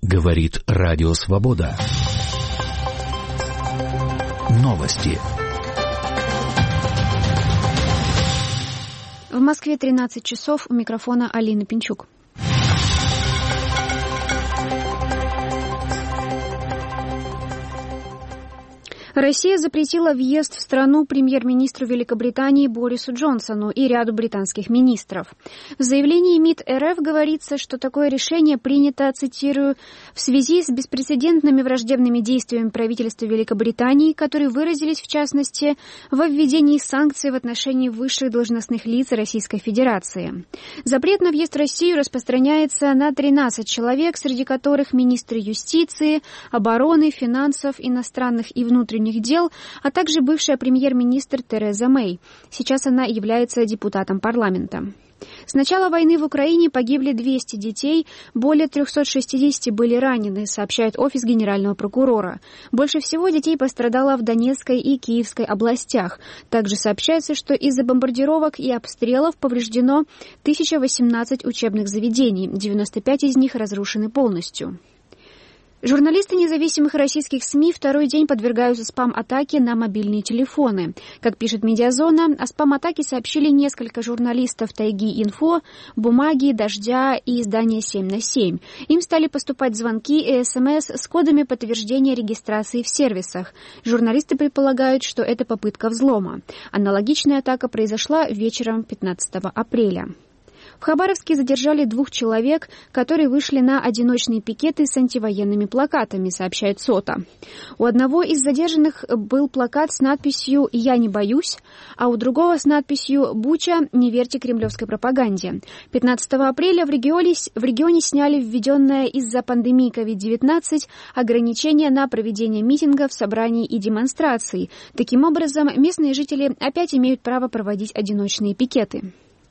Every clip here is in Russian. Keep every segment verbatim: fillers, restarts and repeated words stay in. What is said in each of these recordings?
Говорит Радио Свобода. Новости. В Москве тринадцать часов, у микрофона Алина Пинчук. Россия запретила въезд в страну премьер-министру Великобритании Борису Джонсону и ряду британских министров. В заявлении МИД РФ говорится, что такое решение принято, цитирую, в связи с беспрецедентными враждебными действиями правительства Великобритании, которые выразились, в частности, во введении санкций в отношении высших должностных лиц Российской Федерации. Запрет на въезд в Россию распространяется на тринадцать человек, среди которых министры юстиции, обороны, финансов, иностранных и внутренних дел, а также бывшая премьер-министр Тереза Мэй. Сейчас она является депутатом парламента. С начала войны в Украине погибли двести детей, более триста шестьдесят были ранены, сообщает Офис Генерального прокурора. Больше всего детей пострадало в Донецкой и Киевской областях. Также сообщается, что из-за бомбардировок и обстрелов повреждено тысяча восемнадцать учебных заведений, девяносто пять из них разрушены полностью. Журналисты независимых российских СМИ второй день подвергаются спам-атаке на мобильные телефоны. Как пишет Медиазона, о спам-атаке сообщили несколько журналистов Тайги-Инфо, Бумаги, Дождя и издания семь на семь. Им стали поступать звонки и СМС с кодами подтверждения регистрации в сервисах. Журналисты предполагают, что это попытка взлома. Аналогичная атака произошла вечером пятнадцатого апреля. В Хабаровске задержали двух человек, которые вышли на одиночные пикеты с антивоенными плакатами, сообщает СОТА. У одного из задержанных был плакат с надписью «Я не боюсь», а у другого с надписью «Буча, не верьте кремлевской пропаганде». пятнадцатого апреля в регионе, в регионе сняли введенное из-за пандемии ковид девятнадцать ограничения на проведение митингов, собраний и демонстраций. Таким образом, местные жители опять имеют право проводить одиночные пикеты.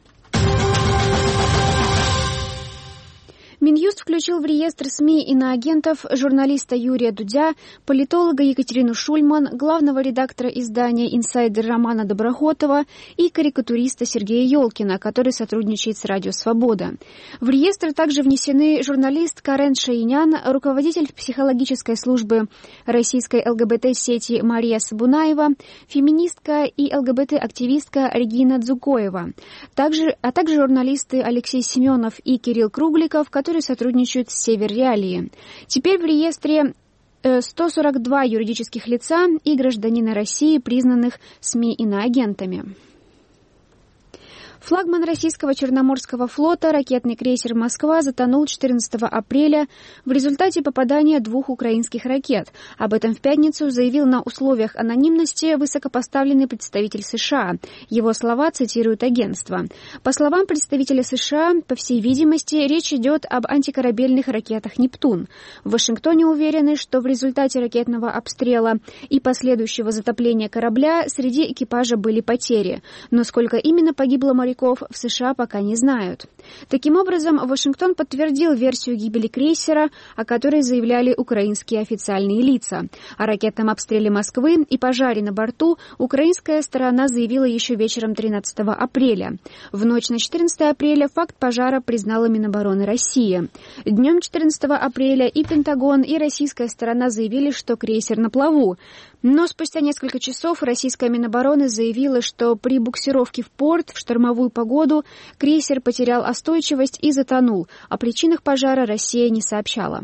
Минюст включил в реестр СМИ иноагентов журналиста Юрия Дудя, политолога Екатерину Шульман, главного редактора издания «Инсайдер» Романа Доброхотова и карикатуриста Сергея Ёлкина, который сотрудничает с Радио Свобода. В реестр также внесены журналист Карен Шаинян, руководитель психологической службы российской ЛГБТ-сети Мария Сабунаева, феминистка и ЛГБТ-активистка Регина Дзукоева, также, а также журналисты Алексей Семенов и Кирилл Кругликов, которые сотрудничают с Север Реалии. Теперь в реестре сто сорок два юридических лица и гражданина России, признанных СМИ иноагентами. Флагман российского Черноморского флота, ракетный крейсер «Москва», затонул четырнадцатого апреля в результате попадания двух украинских ракет. Об этом в пятницу заявил на условиях анонимности высокопоставленный представитель США. Его слова цитирует агентство. По словам представителя США, по всей видимости, речь идет об антикорабельных ракетах «Нептун». В Вашингтоне уверены, что в результате ракетного обстрела и последующего затопления корабля среди экипажа были потери. Но сколько именно погибло моряков, в США пока не знают. Таким образом, Вашингтон подтвердил версию гибели крейсера, о которой заявляли украинские официальные лица. О ракетном обстреле Москвы и пожаре на борту украинская сторона заявила еще вечером тринадцатого апреля. В ночь на четырнадцатое апреля факт пожара признала Минобороны России. Днем четырнадцатого апреля и Пентагон, и российская сторона заявили, что крейсер на плаву. Но спустя несколько часов российская Минобороны заявила, что при буксировке в порт в штормовую погоду крейсер потерял остойчивость и затонул. О причинах пожара Россия не сообщала.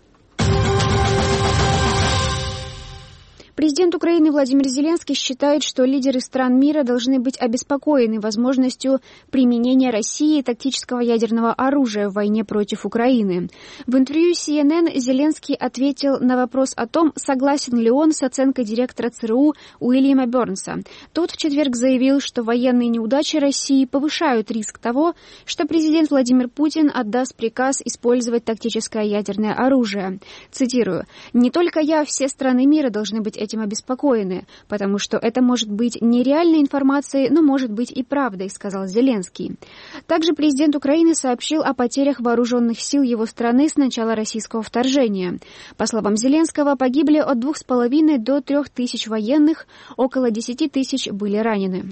Президент Украины Владимир Зеленский считает, что лидеры стран мира должны быть обеспокоены возможностью применения России тактического ядерного оружия в войне против Украины. В интервью си эн эн Зеленский ответил на вопрос о том, согласен ли он с оценкой директора ЦРУ Уильяма Бернса. Тот в четверг заявил, что военные неудачи России повышают риск того, что президент Владимир Путин отдаст приказ использовать тактическое ядерное оружие. Цитирую: «Не только я, все страны мира должны быть этим обеспокоены, потому что это может быть не реальной информацией, но может быть и правдой», — сказал Зеленский. Также президент Украины сообщил о потерях вооруженных сил его страны с начала российского вторжения. По словам Зеленского, погибли от двух с половиной до трех тысяч военных, около десяти тысяч были ранены.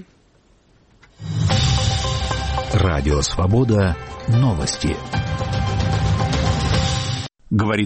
Радио Свобода. Новости. Говорит